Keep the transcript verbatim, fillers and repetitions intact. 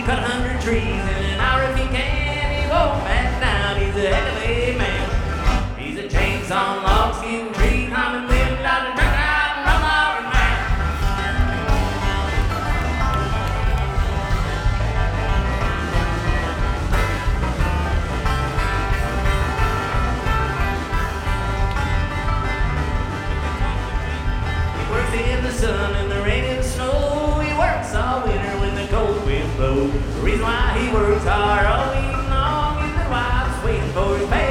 cut a hundred trees in an hour if he can. He won't back down. He's a heck of a man. He's a chainsaw, log skin, tree climbing, wind out and truck out and rum out and man. He works in the sun and the rain and the snow. He works all winter when the cold winds blow. The reason why he works hard all week long is that wife's waiting for his pay.